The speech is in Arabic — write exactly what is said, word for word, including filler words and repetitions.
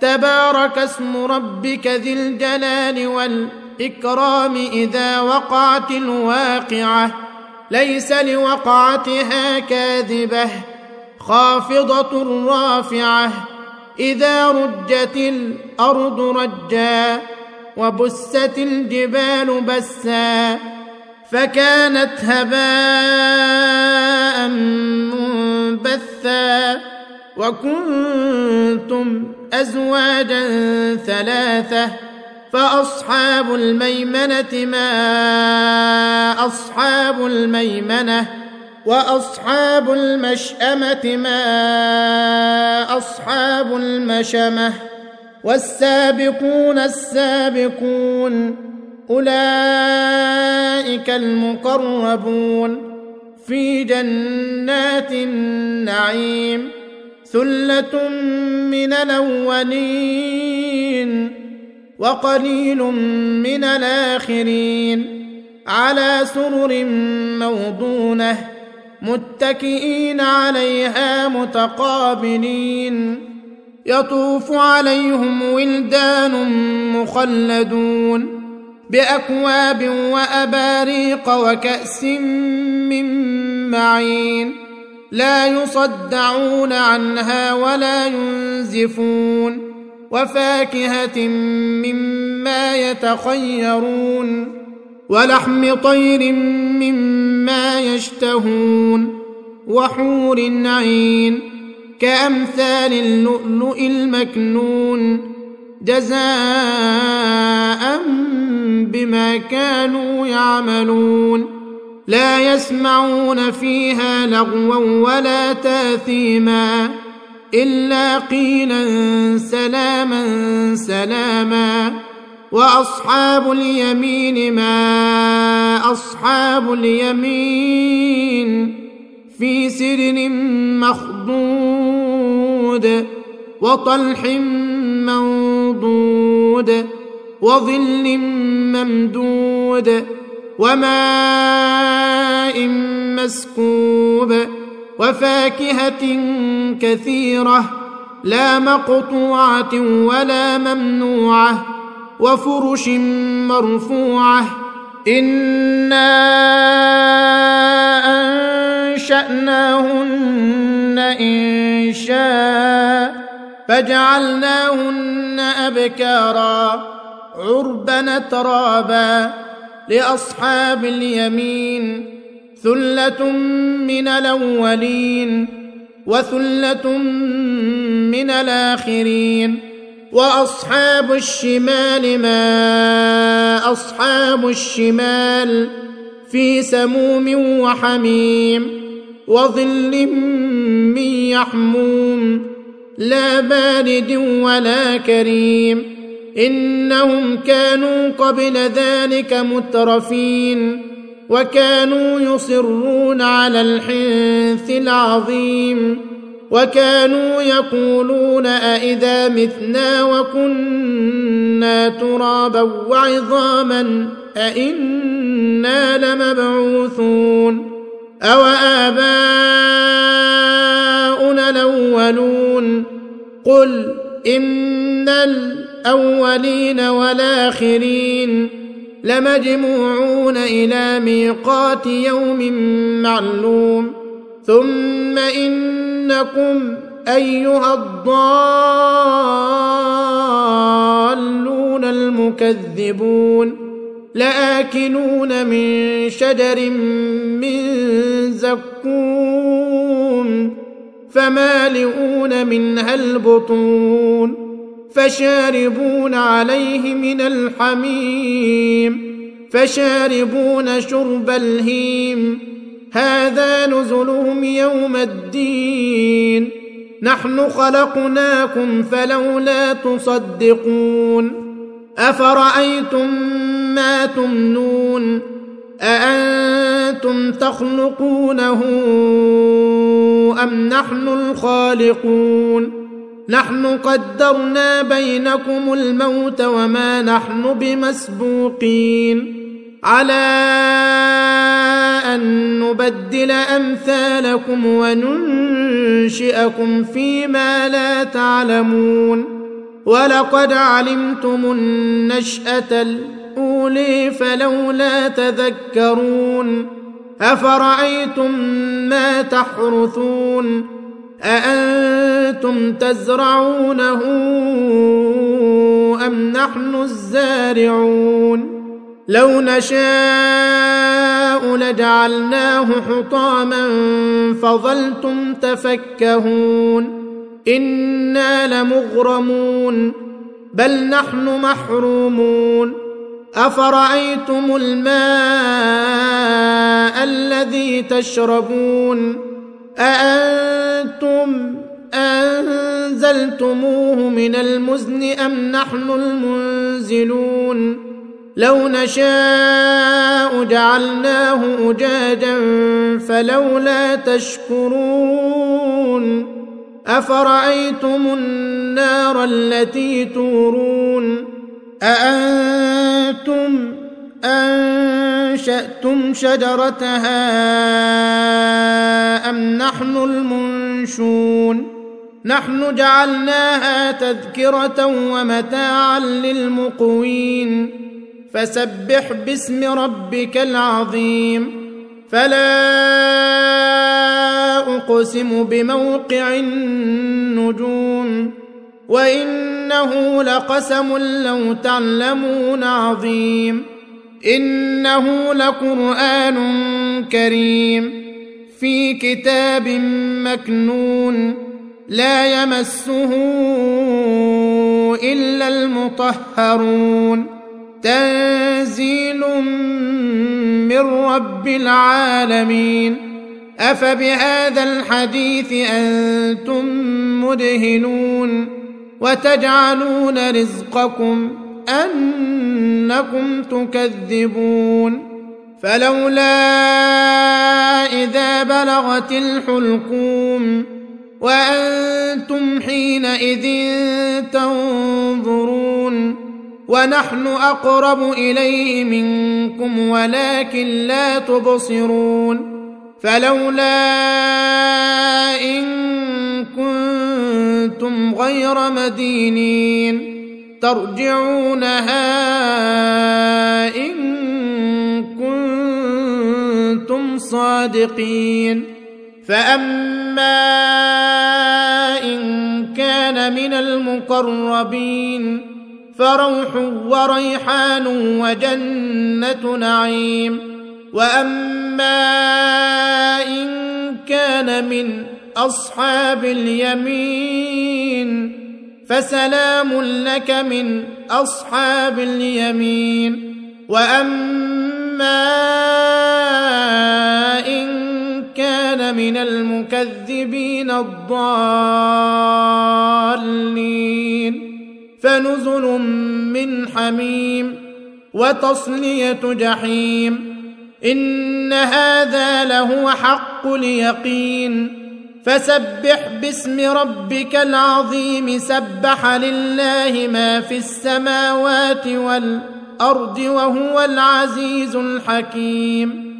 تبارك اسم ربك ذي الجلال والإكرام إذا وقعت الواقعة ليس لوقعتها كاذبة خافضة رافعة إذا رجت الأرض رجا وبست الجبال بسا فكانت هباء منبثا وكنتم أزواجا ثلاثة فأصحاب الميمنة ما أصحاب الميمنة وأصحاب المشأمة ما أصحاب المشأمة والسابقون السابقون أولئك المقربون في جنات النعيم ثلة من الأولين وقليل من الآخرين على سرر موضونة متكئين عليها متقابلين يطوف عليهم ولدان مخلدون بأكواب وأباريق وكأس من معين لا يصدعون عنها ولا ينزفون وفاكهة مما يتخيرون ولحم طير مما يشتهون وحور عين كأمثال اللؤلؤ المكنون جزاء بما كانوا يعملون لا يسمعون فيها لغوا ولا تاثيما إلا قيلا سلاما سلاما وأصحاب اليمين ما أصحاب اليمين في سدر مخضود وطلح منضود وظل ممدود وماء مسكوب وفاكهة كثيرة لا مقطوعة ولا ممنوعة وفرش مرفوعة إنا أنشأناهن إنشاء فجعلناهن أبكارا عربا ترابا لأصحاب اليمين ثلة من الأولين وثلة من الآخرين وأصحاب الشمال ما أصحاب الشمال في سموم وحميم وظل من يحموم لا بارد ولا كريم إنهم كانوا قبل ذلك مترفين وكانوا يصرون على الحنث العظيم وكانوا يقولون أئذا متنا وكنا ترابا وعظاما أئنا لمبعوثون أو آباؤنا الأولون قل إن الأولين والآخرين لمجموعون إلى ميقات يوم معلوم ثم إنكم أيها الضالون المكذبون لآكلون من شجر من زقوم فمالئون منها البطون فشاربون عليه من الحميم فشاربون شرب الهيم هذا نزلهم يوم الدين نحن خلقناكم فلولا تصدقون أفرأيتم ما تمنون أأنتم تخلقونه أم نحن الخالقون نحن قدرنا بينكم الموت وما نحن بمسبوقين على أن نبدل أمثالكم وننشئكم فيما لا تعلمون ولقد علمتم النشأة الأولى فلولا تذكرون أفرأيتم ما تحرثون أأنتم تزرعونه أم نحن الزارعون لو نشاء لجعلناه حطاما فظلتم تفكهون إنا لمغرمون بل نحن محرومون أفرأيتم الماء الذي تشربون أأنتم أنزلتموه من المزن أم نحن المنزلون لو نشاء جعلناه أجاجا فلولا تشكرون أفرأيتم النار التي تورون أأنتم أنشأتم شجرتها أم نحن المنشون نحن جعلناها تذكرة ومتاعا للمقوين فسبح باسم ربك العظيم فلا أقسم بموقع النجوم وإنه لقسم لو تعلمون عظيم إنه لقرآن كريم في كتاب مكنون لا يمسه إلا المطهرون تنزيل من رب العالمين أفبهذا الحديث أنتم مدهنون وتجعلون رزقكم أنكم تكذبون فلولا إذا بلغت الحلقوم وأنتم حينئذ تنظرون ونحن أقرب إليه منكم ولكن لا تبصرون فلولا إن كنتم غير مدينين ترجعونها إن كنتم صادقين فأما إن كان من المقربين فروح وريحان وجنة نعيم وأما إن كان من أصحاب اليمين فسلام لك من أصحاب اليمين وأما إن كان من المكذبين الضالين فنزل من حميم وتصلية جحيم إن هذا لهو حق اليقين فسبح باسم ربك العظيم سبح لله ما في السماوات والأرض وهو العزيز الحكيم